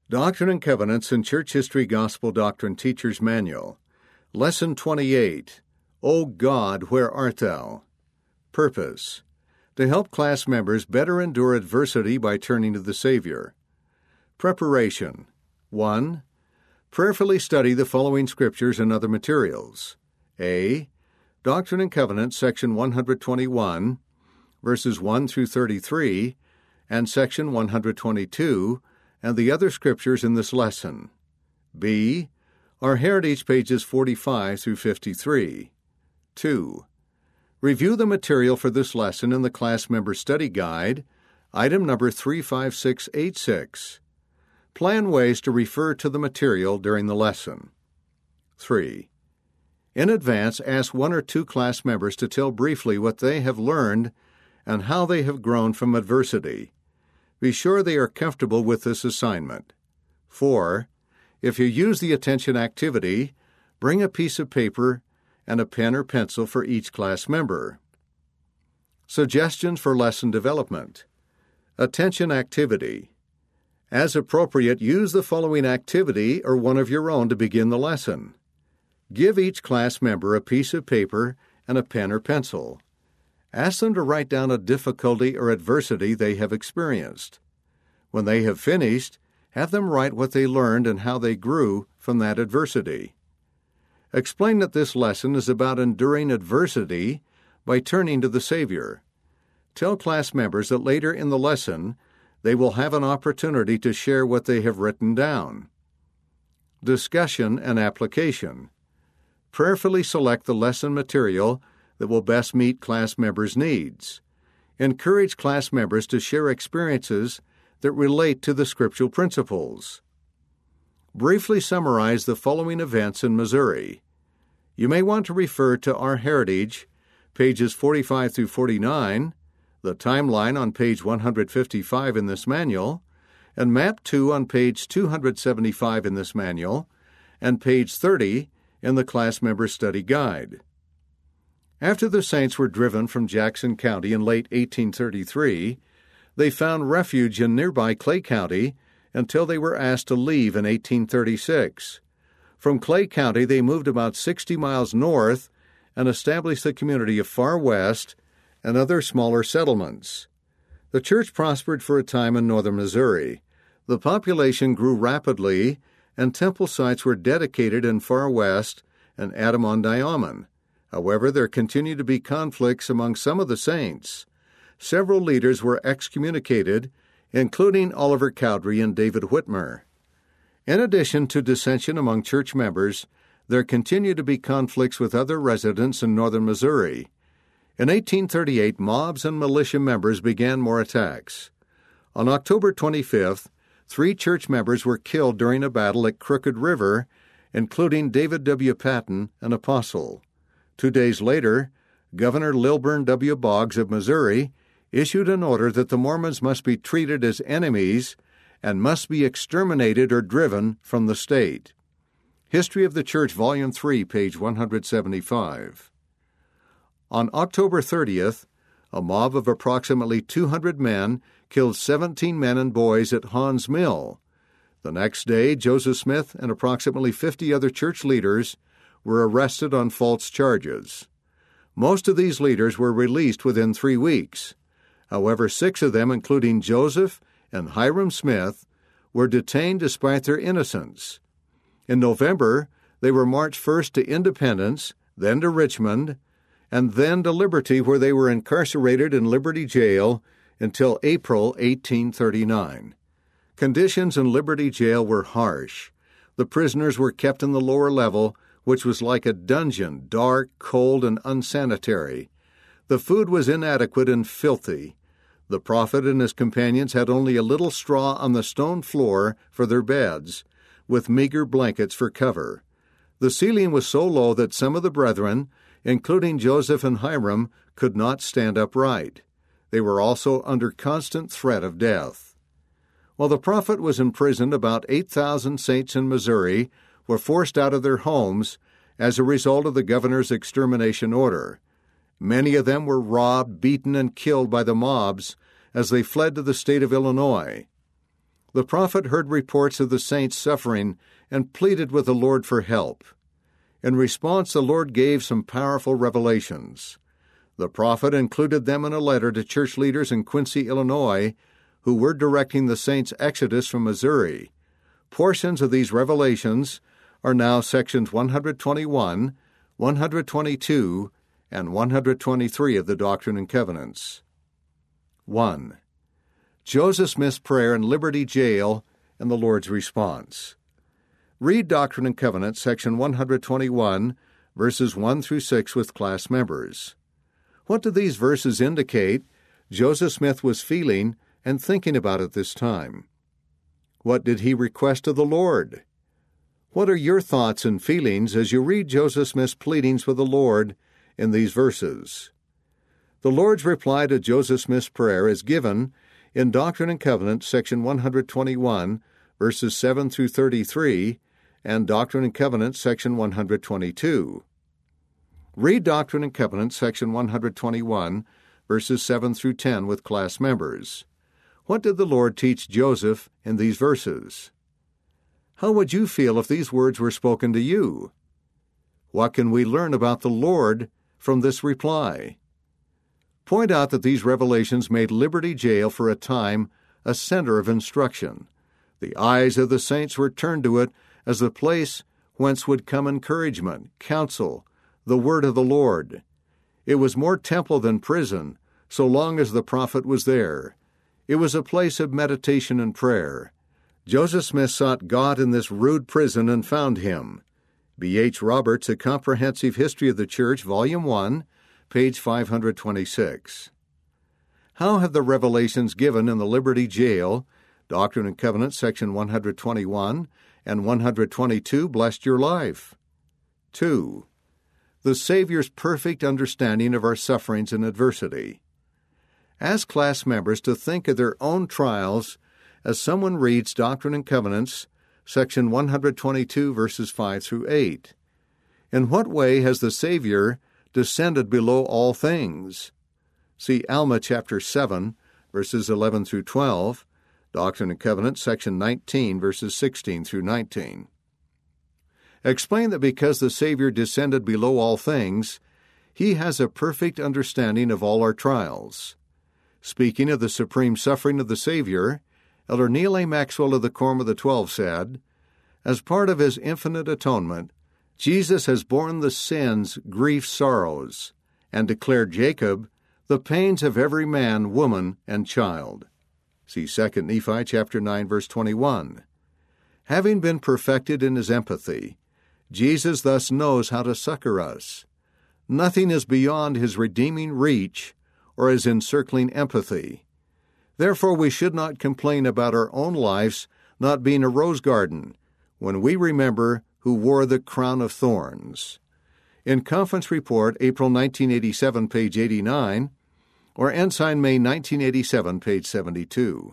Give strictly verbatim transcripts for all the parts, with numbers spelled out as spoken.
Doctrine and Covenants and Church History Gospel Doctrine Teacher's Manual. Lesson twenty-eight. O God, where art thou? Purpose: to help class members better endure adversity by turning to the Savior. Preparation. one. Prayerfully study the following scriptures and other materials. A. Doctrine and Covenants, section one twenty-one, verses one through thirty-three, and section one twenty-two, and the other scriptures in this lesson. B. Our Heritage, pages forty-five through fifty-three. two. Review the material for this lesson in the Class Member Study Guide, item number three five six eight six. Plan ways to refer to the material during the lesson. three. In advance, ask one or two class members to tell briefly what they have learned and how they have grown from adversity. Be sure they are comfortable with this assignment. four. If you use the attention activity, bring a piece of paper and a pen or pencil for each class member. Suggestions for lesson development. Attention activity. As appropriate, use the following activity or one of your own to begin the lesson. Give each class member a piece of paper and a pen or pencil. Ask them to write down a difficulty or adversity they have experienced. When they have finished, have them write what they learned and how they grew from that adversity. Explain that this lesson is about enduring adversity by turning to the Savior. Tell class members that later in the lesson, they will have an opportunity to share what they have written down. Discussion and application. Prayerfully select the lesson material that will best meet class members' needs. Encourage class members to share experiences that relate to the scriptural principles. Briefly summarize the following events in Missouri. You may want to refer to Our Heritage, pages forty-five through forty-nine, the timeline on page one fifty-five in this manual, and map two on page two seventy-five in this manual, and page thirty in the Class Member Study Guide. After the Saints were driven from Jackson County in late eighteen thirty-three, they found refuge in nearby Clay County until they were asked to leave in eighteen thirty-six. From Clay County, they moved about sixty miles north and established the community of Far West and other smaller settlements. The church prospered for a time in northern Missouri. The population grew rapidly, and temple sites were dedicated in Far West and Adamon-Dioman. However, there continued to be conflicts among some of the saints. Several leaders were excommunicated, including Oliver Cowdery and David Whitmer. In addition to dissension among church members, there continued to be conflicts with other residents in northern Missouri. In eighteen thirty-eight, mobs and militia members began more attacks. On October twenty-fifth, three church members were killed during a battle at Crooked River, including David W. Patton, an apostle. Two days later, Governor Lilburn W. Boggs of Missouri issued an order that the Mormons must be treated as enemies and must be exterminated or driven from the state. History of the Church, Volume three, page one seventy-five. On October thirtieth, a mob of approximately two hundred men killed seventeen men and boys at Haun's Mill. The next day, Joseph Smith and approximately fifty other church leaders were arrested on false charges. Most of these leaders were released within three weeks. However, six of them, including Joseph and Hiram Smith, were detained despite their innocence. In November, they were marched first to Independence, then to Richmond, and then to Liberty, where they were incarcerated in Liberty Jail until April eighteen thirty-nine. Conditions in Liberty Jail were harsh. The prisoners were kept in the lower level, which was like a dungeon, dark, cold, and unsanitary. The food was inadequate and filthy. The prophet and his companions had only a little straw on the stone floor for their beds, with meager blankets for cover. The ceiling was so low that some of the brethren, including Joseph and Hiram, could not stand upright. They were also under constant threat of death. While the prophet was imprisoned, about eight thousand saints in Missouri were forced out of their homes as a result of the governor's extermination order. Many of them were robbed, beaten, and killed by the mobs as they fled to the state of Illinois. The prophet heard reports of the saints suffering and pleaded with the Lord for help. In response, the Lord gave some powerful revelations. The prophet included them in a letter to church leaders in Quincy, Illinois, who were directing the saints' exodus from Missouri. Portions of these revelations are now sections one twenty-one, one twenty-two, and one twenty-three of the Doctrine and Covenants. one. Joseph Smith's prayer in Liberty Jail and the Lord's response. Read Doctrine and Covenants, section one twenty-one, verses one through six with class members. What do these verses indicate Joseph Smith was feeling and thinking about at this time? What did he request of the Lord? What are your thoughts and feelings as you read Joseph Smith's pleadings with the Lord in these verses? The Lord's reply to Joseph Smith's prayer is given in Doctrine and Covenants, section one twenty-one, verses seven through thirty-three, and Doctrine and Covenants, section one twenty-two. Read Doctrine and Covenants, section one twenty-one, verses seven through ten with class members. What did the Lord teach Joseph in these verses? How would you feel if these words were spoken to you? What can we learn about the Lord from this reply? Point out that these revelations made Liberty Jail for a time a center of instruction. The eyes of the saints were turned to it as the place whence would come encouragement, counsel, the word of the Lord. It was more temple than prison, so long as the prophet was there. It was a place of meditation and prayer. Joseph Smith sought God in this rude prison and found him. B H Roberts, A Comprehensive History of the Church, Volume one, page five twenty-six. How have the revelations given in the Liberty Jail, Doctrine and Covenants, section one twenty-one and one twenty-two, blessed your life? two. The Savior's perfect understanding of our sufferings and adversity. Ask class members to think of their own trials as someone reads Doctrine and Covenants, section one twenty-two, verses five through eight. In what way has the Savior descended below all things? See Alma chapter seven, verses eleven through twelve, Doctrine and Covenants, section nineteen, verses sixteen through nineteen. Explain that because the Savior descended below all things, he has a perfect understanding of all our trials. Speaking of the supreme suffering of the Savior, Elder Neal A. Maxwell of the Quorum of the Twelve said, as part of his infinite atonement, Jesus has borne the sins, griefs, sorrows, and declared Jacob the pains of every man, woman, and child. See Second Nephi chapter nine, verse twenty-one. Having been perfected in his empathy, Jesus thus knows how to succor us. Nothing is beyond his redeeming reach or his encircling empathy. Therefore we should not complain about our own lives not being a rose garden when we remember who wore the crown of thorns. In Conference Report, April nineteen eighty-seven, page eighty-nine, or Ensign May nineteen eighty-seven, page seventy-two.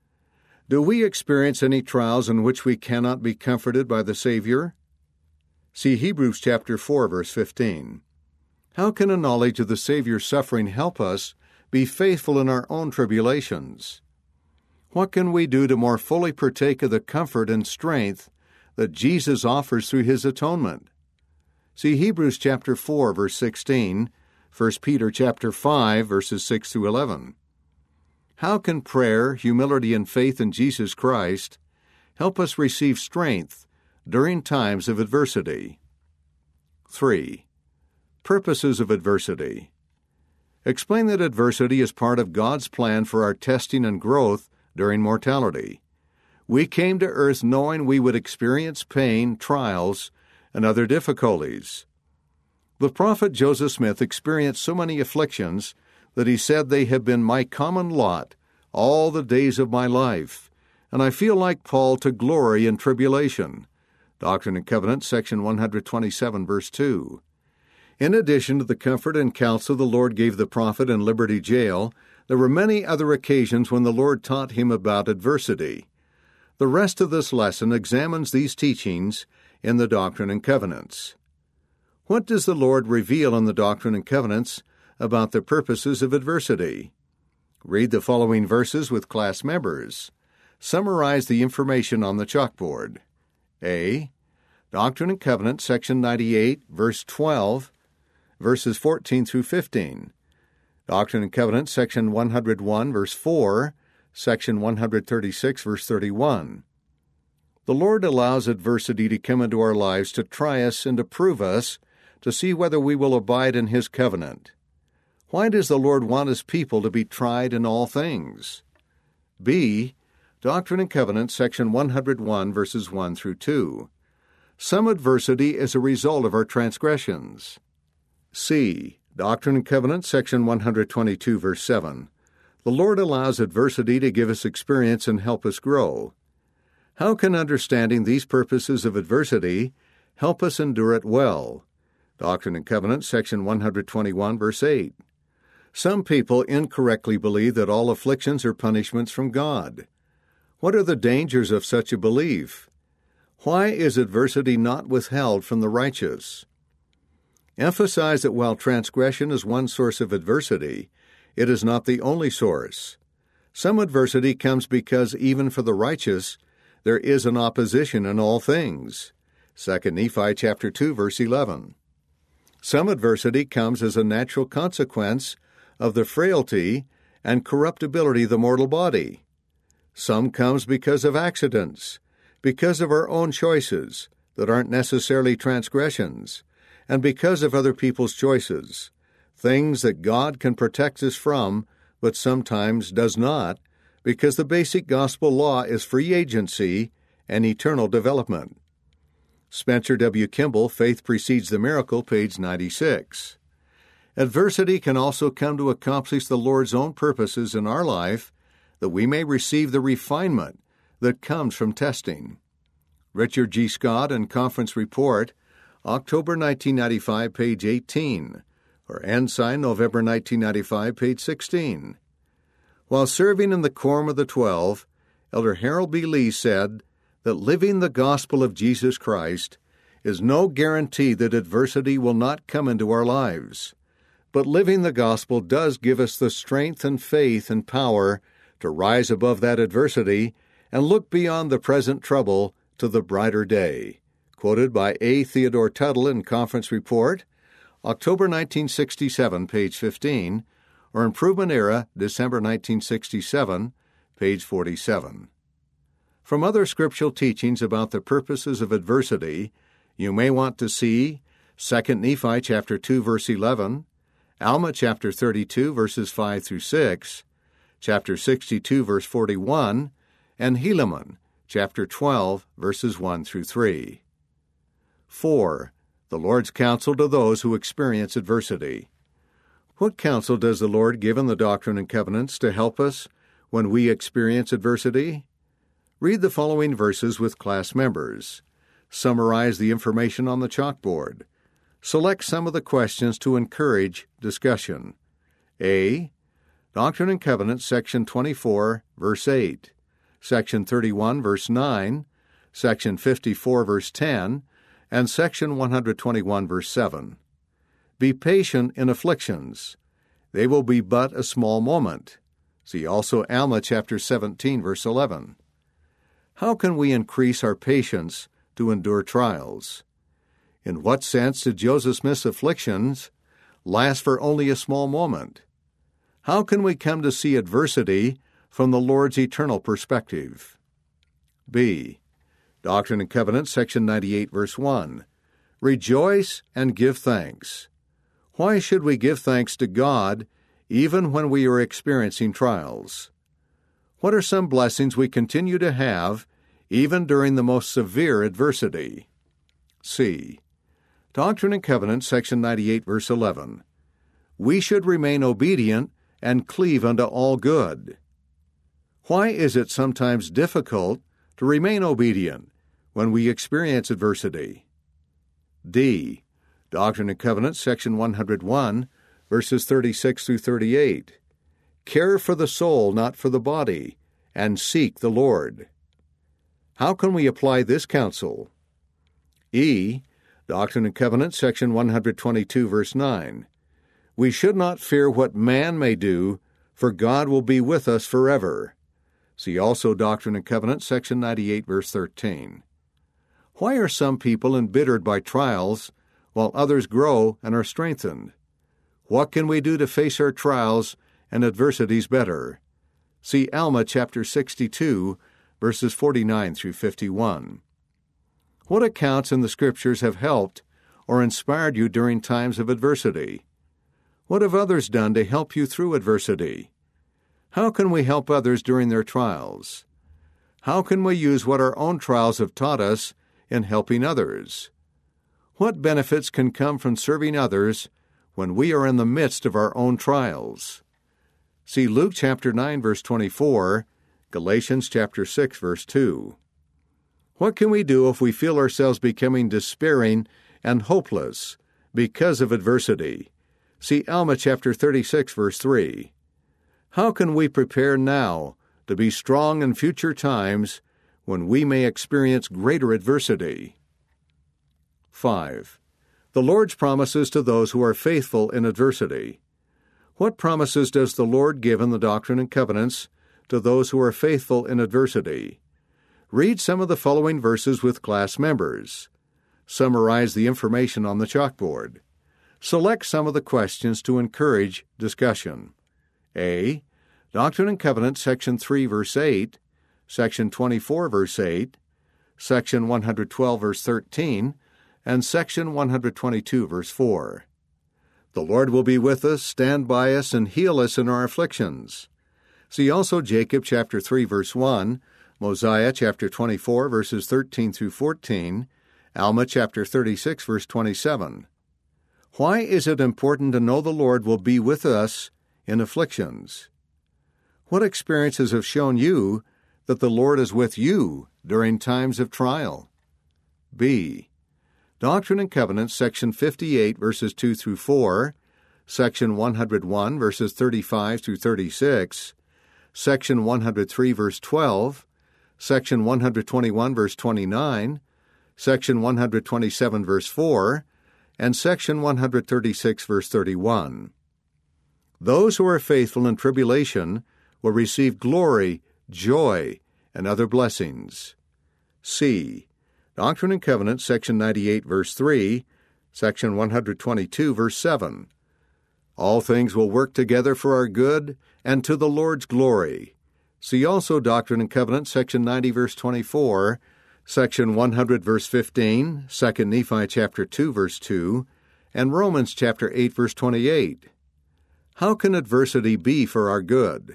Do we experience any trials in which we cannot be comforted by the Savior? See Hebrews chapter four, verse fifteen. How can a knowledge of the Savior's suffering help us be faithful in our own tribulations? What can we do to more fully partake of the comfort and strength that Jesus offers through his atonement? See Hebrews chapter four, verse sixteen, First Peter chapter five, verses six through eleven. How can prayer, humility, and faith in Jesus Christ help us receive strength during times of adversity? three. Purposes of adversity. Explain that adversity is part of God's plan for our testing and growth during mortality. We came to earth knowing we would experience pain, trials, and other difficulties. The prophet Joseph Smith experienced so many afflictions that he said they have been my common lot all the days of my life, and I feel like Paul to glory in tribulation. Doctrine and Covenants, section one twenty-seven, verse two. In addition to the comfort and counsel the Lord gave the prophet in Liberty Jail, there were many other occasions when the Lord taught him about adversity. The rest of this lesson examines these teachings in the Doctrine and Covenants. What does the Lord reveal in the Doctrine and Covenants about the purposes of adversity? Read the following verses with class members. Summarize the information on the chalkboard. A. Doctrine and Covenants, section ninety-eight, verse twelve, verses fourteen through fifteen. Doctrine and Covenants, section one hundred one, verse four, section one hundred thirty-six, verse thirty-one. The Lord allows adversity to come into our lives to try us and to prove us, to see whether we will abide in His covenant. Why does the Lord want His people to be tried in all things? B. Doctrine and Covenants, section one hundred one, verses one through two. Some adversity is a result of our transgressions. C. Doctrine and Covenants, section one hundred twenty-two, verse seven. The Lord allows adversity to give us experience and help us grow. How can understanding these purposes of adversity help us endure it well? Doctrine and Covenants, section one hundred twenty-one, verse eight. Some people incorrectly believe that all afflictions are punishments from God. What are the dangers of such a belief? Why is adversity not withheld from the righteous? Emphasize that while transgression is one source of adversity, it is not the only source. Some adversity comes because even for the righteous, there is an opposition in all things. Second Nephi chapter two, verse eleven. Some adversity comes as a natural consequence of the frailty and corruptibility of the mortal body. Some comes because of accidents, because of our own choices that aren't necessarily transgressions, and because of other people's choices, things that God can protect us from, but sometimes does not, because the basic gospel law is free agency and eternal development. Spencer W. Kimball, Faith Precedes the Miracle, page ninety-six. Adversity can also come to accomplish the Lord's own purposes in our life, that we may receive the refinement that comes from testing. Richard G. Scott and Conference Report, October nineteen ninety-five, page eighteen, or Ensign, November nineteen ninety-five, page sixteen. While serving in the Quorum of the Twelve, Elder Harold B. Lee said that living the gospel of Jesus Christ is no guarantee that adversity will not come into our lives. But living the gospel does give us the strength and faith and power to rise above that adversity and look beyond the present trouble to the brighter day. Quoted by A. Theodore Tuttle in Conference Report, October nineteen sixty-seven, page fifteen, or Improvement Era, December nineteen sixty-seven, page forty-seven. From other scriptural teachings about the purposes of adversity, you may want to see Second Nephi chapter two, verse eleven, Alma chapter thirty-two, verses five through six, chapter sixty-two, verse forty-one, and Helaman, chapter twelve, verses one through three. four. The Lord's counsel to those who experience adversity. What counsel does the Lord give in the Doctrine and Covenants to help us when we experience adversity? Read the following verses with class members. Summarize the information on the chalkboard. Select some of the questions to encourage discussion. A. Doctrine and Covenants, section twenty-four, verse eight, section thirty-one, verse nine, section fifty-four, verse ten, and section one hundred twenty-one, verse seven. Be patient in afflictions. They will be but a small moment. See also Alma chapter seventeen, verse eleven. How can we increase our patience to endure trials? In what sense did Joseph Smith's afflictions last for only a small moment? How can we come to see adversity from the Lord's eternal perspective? B. Doctrine and Covenants, section ninety-eight, verse one. Rejoice and give thanks. Why should we give thanks to God even when we are experiencing trials? What are some blessings we continue to have even during the most severe adversity? C. Doctrine and Covenants, section ninety-eight, verse eleven. We should remain obedient and cleave unto all good. Why is it sometimes difficult to remain obedient when we experience adversity? D. Doctrine and Covenants, section one hundred one, verses thirty-six through thirty-eight. Care for the soul, not for the body, and seek the Lord. How can we apply this counsel? E. Doctrine and Covenants, section one hundred twenty-two, verse nine. We should not fear what man may do, for God will be with us forever. See also Doctrine and Covenants, section ninety-eight, verse thirteen. Why are some people embittered by trials, while others grow and are strengthened? What can we do to face our trials and adversities better? See Alma chapter sixty-two, verses forty-nine through fifty-one. What accounts in the Scriptures have helped or inspired you during times of adversity? What have others done to help you through adversity? How can we help others during their trials? How can we use what our own trials have taught us in helping others? What benefits can come from serving others when we are in the midst of our own trials? See Luke chapter nine, verse twenty-four, Galatians chapter six, verse two. What can we do if we feel ourselves becoming despairing and hopeless because of adversity? See Alma chapter thirty-six, verse three. How can we prepare now to be strong in future times when we may experience greater adversity? five. The Lord's promises to those who are faithful in adversity. What promises does the Lord give in the Doctrine and Covenants to those who are faithful in adversity? Read some of the following verses with class members. Summarize the information on the chalkboard. Select some of the questions to encourage discussion. A. Doctrine and Covenants, section three, verse eight, section twenty-four, verse eight, section one hundred twelve, verse thirteen, and section one hundred twenty-two, verse four. The Lord will be with us, stand by us, and heal us in our afflictions. See also Jacob chapter three, verse one, Mosiah chapter twenty-four, verses thirteen through fourteen, Alma chapter thirty-six, verse twenty-seven. Why is it important to know the Lord will be with us in afflictions? What experiences have shown you that the Lord is with you during times of trial? B. Doctrine and Covenants, section fifty-eight, verses two through four, section one hundred one, verses thirty-five through thirty-six, section one hundred three, verse twelve, section one hundred twenty-one, verse twenty-nine, section one hundred twenty-seven, verse four, and section one hundred thirty-six, verse thirty-one. Those who are faithful in tribulation will receive glory, joy, and other blessings. C. Doctrine and Covenants, section ninety-eight, verse three, section one hundred twenty-two, verse seven. All things will work together for our good and to the Lord's glory. See also Doctrine and Covenants, section ninety, verse twenty-four, section one hundred, verse fifteen, Second Nephi chapter two, verse two, and Romans chapter eight, verse twenty-eight. How can adversity be for our good?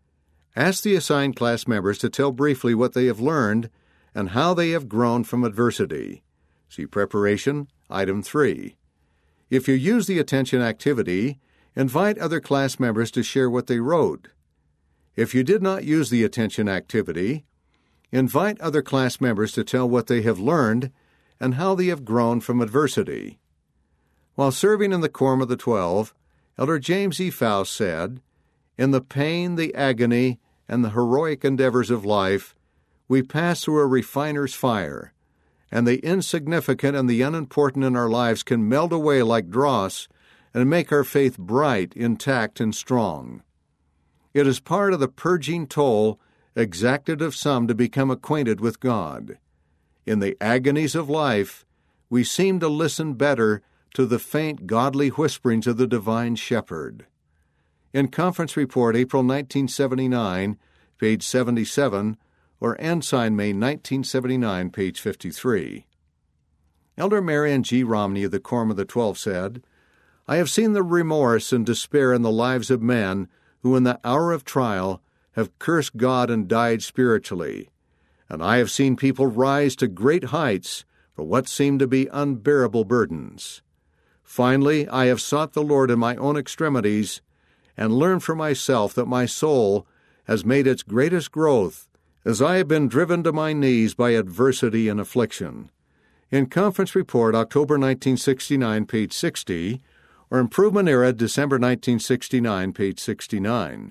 Ask the assigned class members to tell briefly what they have learned and how they have grown from adversity. See Preparation, item three. If you use the attention activity, invite other class members to share what they wrote. If you did not use the attention activity, invite other class members to tell what they have learned and how they have grown from adversity. While serving in the Quorum of the Twelve, Elder James E. Faust said, "In the pain, the agony, and the heroic endeavors of life, we pass through a refiner's fire, and the insignificant and the unimportant in our lives can melt away like dross and make our faith bright, intact, and strong. It is part of the purging toll exacted of some to become acquainted with God. In the agonies of life, we seem to listen better to the faint godly whisperings of the divine shepherd." In Conference Report, April nineteen seventy-nine, page seventy-seven, or Ensign, May nineteen seventy-nine, page fifty-three. Elder Marion G. Romney of the Quorum of the Twelve said, "I have seen the remorse and despair in the lives of men who in the hour of trial have cursed God and died spiritually, and I have seen people rise to great heights for what seemed to be unbearable burdens. Finally, I have sought the Lord in my own extremities and learned for myself that my soul has made its greatest growth as I have been driven to my knees by adversity and affliction." In Conference Report, October nineteen sixty-nine, page sixty, or Improvement Era, December nineteen sixty-nine, page sixty-nine.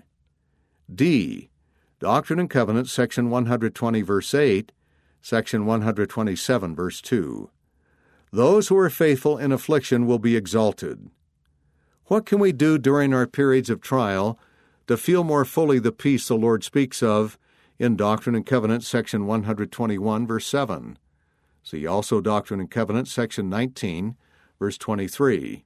D. Doctrine and Covenants, section one hundred twenty, verse eight, section one hundred twenty-seven, verse two. Those who are faithful in affliction will be exalted. What can we do during our periods of trial to feel more fully the peace the Lord speaks of in Doctrine and Covenants, section one twenty-one, verse seven. See also Doctrine and Covenants, section nineteen, verse twenty-three.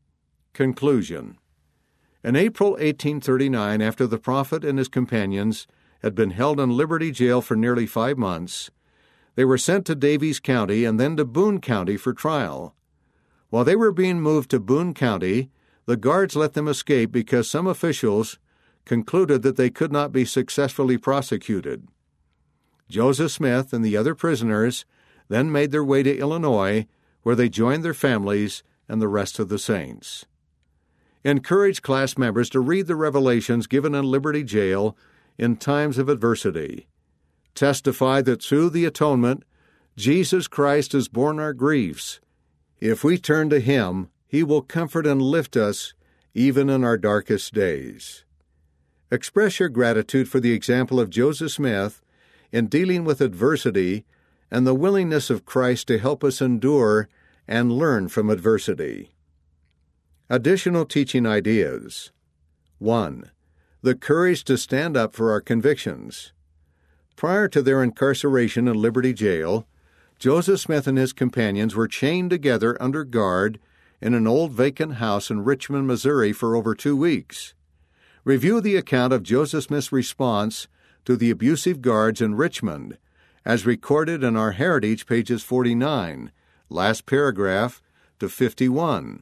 Conclusion. In April eighteen thirty-nine, after the prophet and his companions had been held in Liberty Jail for nearly five months, they were sent to Daviess County and then to Boone County for trial. While they were being moved to Boone County, the guards let them escape because some officials concluded that they could not be successfully prosecuted. Joseph Smith and the other prisoners then made their way to Illinois, where they joined their families and the rest of the saints. Encourage class members to read the revelations given in Liberty Jail in times of adversity. Testify that through the atonement, Jesus Christ has borne our griefs. If we turn to Him, He will comfort and lift us even in our darkest days. Express your gratitude for the example of Joseph Smith in dealing with adversity and the willingness of Christ to help us endure and learn from adversity. Additional teaching ideas. one. The courage to stand up for our convictions. Prior to their incarceration in Liberty Jail, Joseph Smith and his companions were chained together under guard in an old vacant house in Richmond, Missouri for over two weeks. Review the account of Joseph Smith's response to the abusive guards in Richmond, as recorded in our Heritage, pages forty-nine, last paragraph, to fifty-one.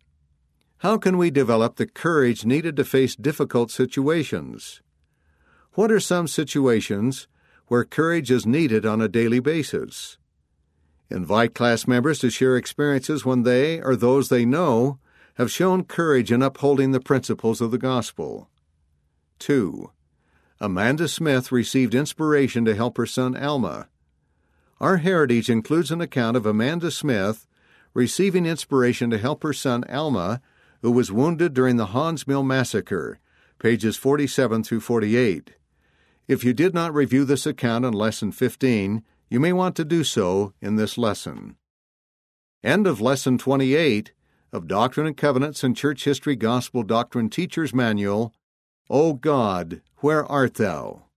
How can we develop the courage needed to face difficult situations? What are some situations where courage is needed on a daily basis? Invite class members to share experiences when they, or those they know, have shown courage in upholding the principles of the gospel. two. Amanda Smith received inspiration to help her son Alma. Our Heritage includes an account of Amanda Smith receiving inspiration to help her son Alma, who was wounded during the Haun's Mill Massacre, pages forty-seven through forty-eight. If you did not review this account in Lesson fifteen, you may want to do so in this lesson. End of Lesson twenty-eight of Doctrine and Covenants and Church History Gospel Doctrine Teacher's Manual, O God, Where Art Thou?